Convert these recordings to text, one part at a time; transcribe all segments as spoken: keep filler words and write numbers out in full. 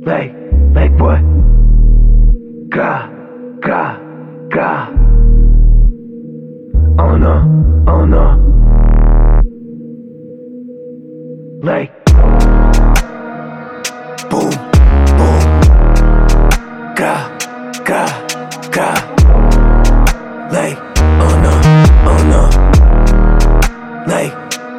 Like, like what? Ga, ga, ga. Oh no, oh no. Like, boom, boom. Ga, ga, ga. Like, oh no, oh no. Like,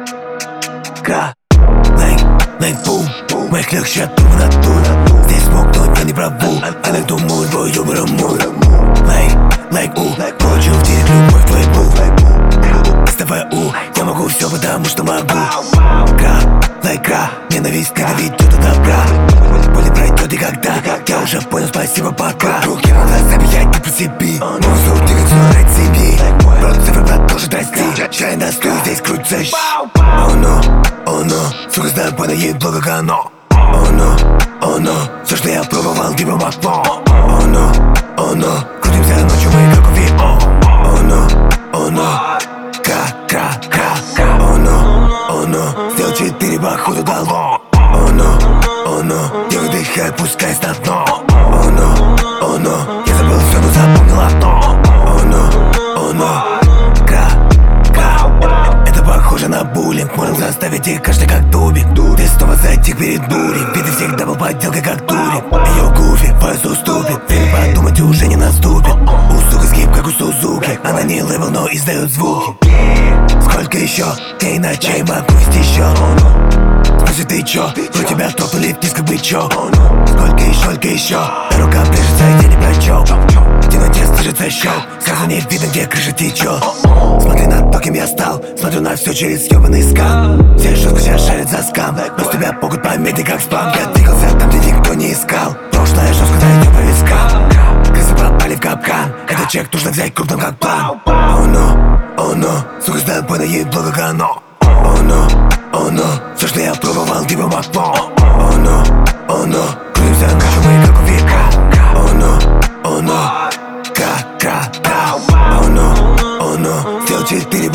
ga. Like, like boom, boom. Моих лег щату в натуре. Здесь смогнуть я не праву. Она думает твою браму. Like, like, у. Получил в тебе любовь твою. Оставай у. Я могу все, потому что могу. Га, like, га. Ненависть не доведет до добра. Боль пройдет и когда. Я уже понял, спасибо, пока. Руки надо забиять, не по себе. Музыку двигать, снорать семьи. Брат, цифры продолжит расти. Чай на стул, здесь крутится. Oh no, oh no. Сука, знаю, понял, ей благо гано. Oh no, oh no. Все, что я пробовал, give him a phone. Oh no, oh no. Крутимся ночью, мы как у ви. Oh no, oh no. Ка, ка, ка, ка. Oh no, oh no. Сделал четыре, походу дало. Oh no, oh no. Я выдыхаю, пускай на дно. Oh no, oh no. Я забыл все, но запомнил одно. Oh no, oh no. Ка, ка. Это похоже на буллинг. Можно заставить их каждый как тубик. Ты снова затих перед бурей. Виды всегда был подделкой как турик. Ее гуфи, вас уступит. Ты подумать уже не наступит. У сука скип, как у Сузуки. Она не левел, но издает звуки. Сколько еще? Дней ночей могу вести счет. Спроси, ты чё? У тебя топнули вниз, как бы чё? Сколько еще, сколько еще? На руках движется, я не прочел. В темноте слышится щел. Сразу не видно, где крыша течет. Смотри на то, кем я стал. Смотрю на все через ебаный скам. Все жестко сейчас шарят за скам. Но с тебя могут пометить, как спам. Я двигался там, где никто не искал. Прошлое жестко дойдет по вискам. Крысы попали в капкан. Этот чек нужно взять крупным, как план. Oh no, oh no. Сука, знаю, понял, ей благо гано. Oh no, oh no. Все, что я пробовал, give him a phone. Oh no, oh no. Крутимся ночью, мы как у века. Oh no, oh no. Ка, ка, ка. Oh no, oh no. Сделал четыре,